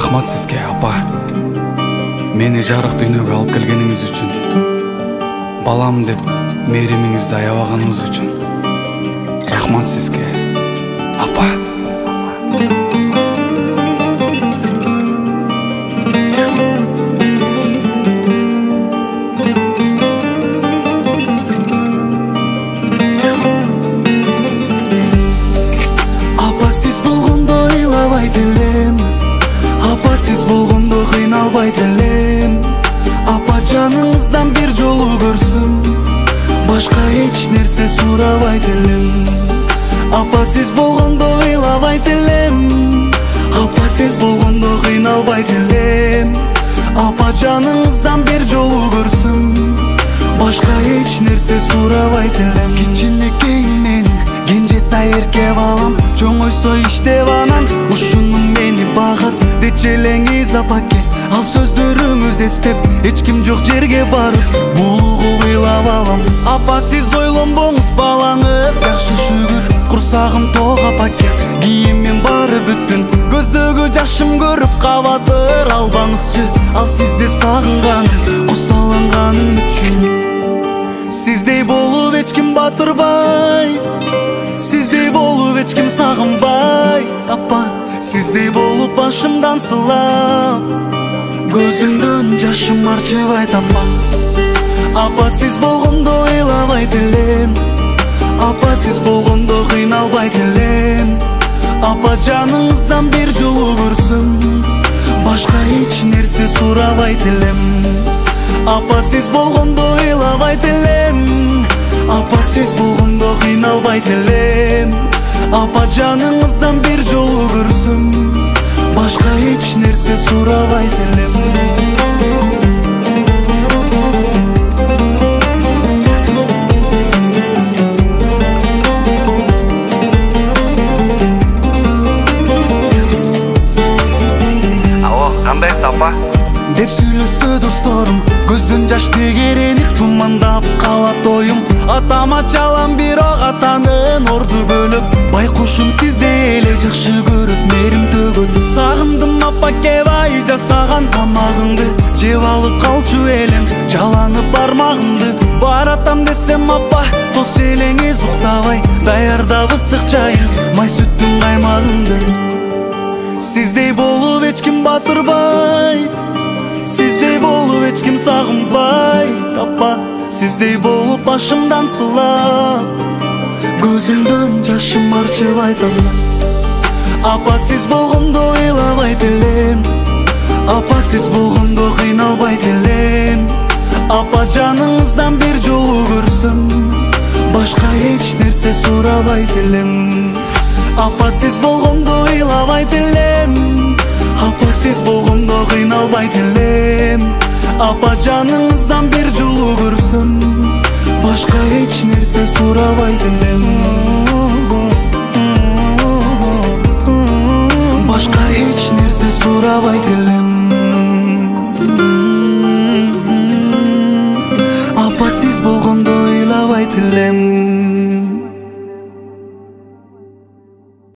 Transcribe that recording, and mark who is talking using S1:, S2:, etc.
S1: Рахмат сізге, апа. Мені жарық дүниеге алып келгеніңіз үшін, балам деп мейіріміңізді аябағаныңыз үшін. Рахмат сізге, апа.
S2: Апа, сіз болғанда ойлабай келем, апа, сіз болғанда қиналбай келем. Апа, жаныңыздан бір жолу көрсін, башқа еч нәрсе сұрабай келем. Апа, сіз болғанда ойлабай келем, апа, сіз болғанда қиналбай келем. Апа, жаныңыздан бір жолу көрсін, башқа еч нәрсе сұрабай келем. Кичинекей менің кенжетай эрке балам, чоңойсо иштеп анан ушунун мени багат дечелеңиз апаке. Ал сөздөрүңүз эстеп эч ким жок жерге барып булугуп ыйлап алам. Апа, сиз ойлонбоңуз, балаңыз жакшы шүгүр, курсагым ток апаке. Кийимим бары бүттүн, көздөгү жашым көрүп кабатыр албаңызчы. Ал сизди сагынганым, кусаланганым үчүн. Сиздей болуп эч ким батырбай, сиздей болуп эч ким сагынбай. Апа, сиздей болуп башымдан сылап, көзүмдөн жашым арчыбайт. Апа, сиз болгондо ыйлабай келем, апа, сиз болгондо кыйналбай келем. Апа, жаныңыздан бир жолу көрсүм, башка эч нерсе сурабай келем. Апа, сиз болгондо ыйлабай келем, апа, сиз болгондо кыйналбай келем. Апа, жаныңыздан бир жолу көрсүм, башка эч нерсе сурабай келем.
S1: Алло, кандайсыз, апа?
S2: Деп сүйлөсө досторум, көздөн жаш тегеренип тумандап калат оюм. Атама чалам бирок атанын орду бөлүп, байкушум сизди эле жакшы көрүп мээрим төгөт. Сагындым апаке, бай жасаган тамагыңды, жеп алып калчу элем жаланып бармагымды. Баратам десем апа, тос элеңиз уктабай даярдап ысык чайын, май сүттүн каймагыңды. Сиздей болуп эч ким батырбай, сиздей болуп эч ким сагынбай. Апа, сиздей болуп башымдан сылап, көзүмдөн жашым арчыбайт. Апа, сиз болгондо ыйлабай келем, апа, сиз болгондо кыйналбай келем. Апа, жаныңыздан бир жолу көрсөм, башка эч нерсе сурабай келем. Апа, сиз болгондо ыйлабай келем, апа, сиз болгондо кыйналбай келем. Апа, жаныңыздан бир жолу көрсөм, башка эч нерсе сурабай келем. Башка эч нерсе сурабай келем.